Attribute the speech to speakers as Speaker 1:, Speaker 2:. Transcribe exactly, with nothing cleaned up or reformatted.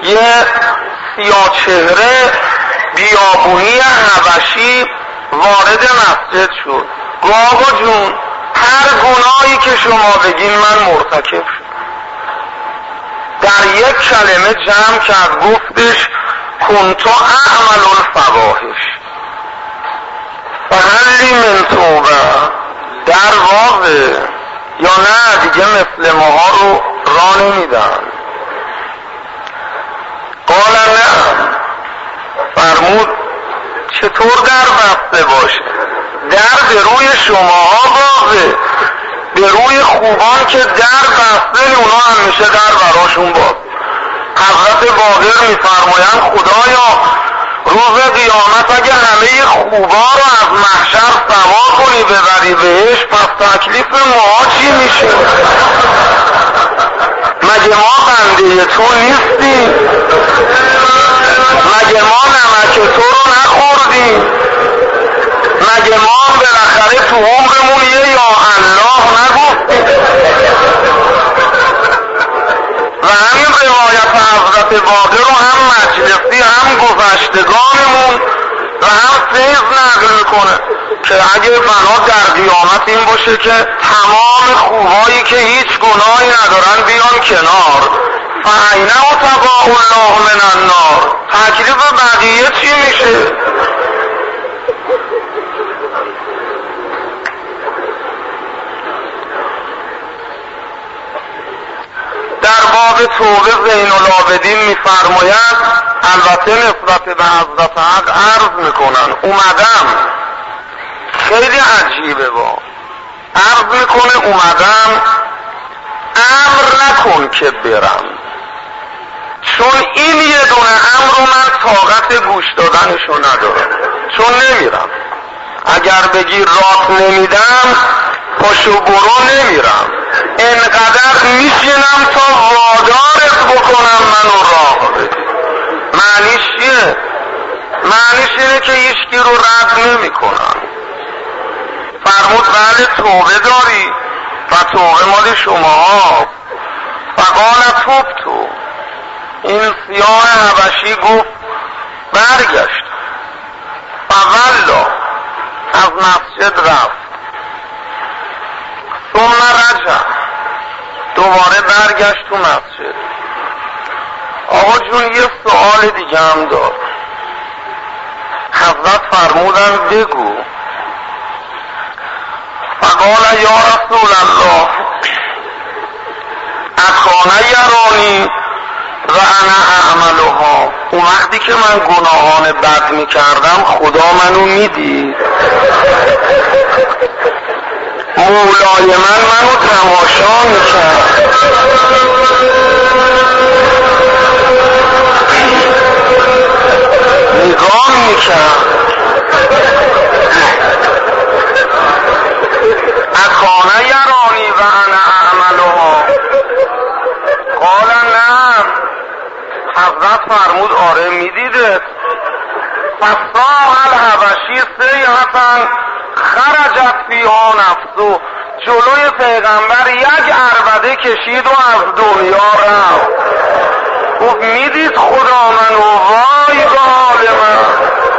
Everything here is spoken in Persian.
Speaker 1: یه سیاه چهره بیابونی حبشی وارد مسجد شد. گفت آقا جون هر گناهی که شما بگین من مرتکب شد. در یک کلمه جمع کرد، گفتش کنتو اعمل الفواحش فهلی من توبه. در واقع یا نه دیگه مثل ماها رو راه نمیدن. قال نه، فرمود چطور در بسته باشه؟ در به روی شماها بازه، به روی خوبان که در بسته اونا همیشه در براشون باز. حضرت باقر میفرمایند خدایا روز قیامت اگه همه خوبا رو از محشر سوا کنی ببری بهش، پس تکلیف ما چی میشه؟ مگه ما بنده تو نیستیم؟ مگه ما نمک تو رو نخوردیم؟ مگه ما بالاخره تو عمرمون یه یا الله نگفتیم؟ و همین روایت حضرت باقر رو هم مجلسی هم گذشتگانمون و هم فیض نقل میکنه که اگه بنا در قیامت این باشه که تمام خوبایی که هیچ گناهی ندارن بیان کنار، فعینه و تباه الله من النار، تکلیف بقیه چی میشه؟ در باب توبه زین العابدین میفرماید، البته نسبت به حضرت حق عرض میکنن، اومدم خیلی عجیبه با عرض میکنه اومدم امر نکن که برم، چون این یه دونه امر رو من طاقت گوش دادنشو ندارم، چون نمیرم. اگر بگی راه نمیدم پاشو برو نمیرم، انقدر میشینم تا وادارت بکنم منو راه بدی. معنیش چیه؟ معنیش اینه که هیچکی رو رد نمی کنم. فرمود بله توبه داری و توبه مال شما. فقال توب تو، این سیاه حبشی گفت برگشت. فولا، از مسجد رفت. ثم رجع، دوباره برگشت تو مسجد. آقا جون یه سوال دیگه هم دار. حضرت فرمودن بگو. فقال یا رسول الله اکان یرانی و انا اعملها، اون وقتی که من گناهان بد میکردم خدا منو میدید؟ مولای من منو تماشا میکرد؟ نگاه میکرد؟ اکانه یرانی و انا اعملها؟ قال نعم. حضرت فرمود آره میدیدت. فصاح الحبشی سیحتن خرجت فیها نفسو، جلوی پیغمبر یک عربده کشید و از دنیا رفت. گفت میدید خدا منو، وای به حال من.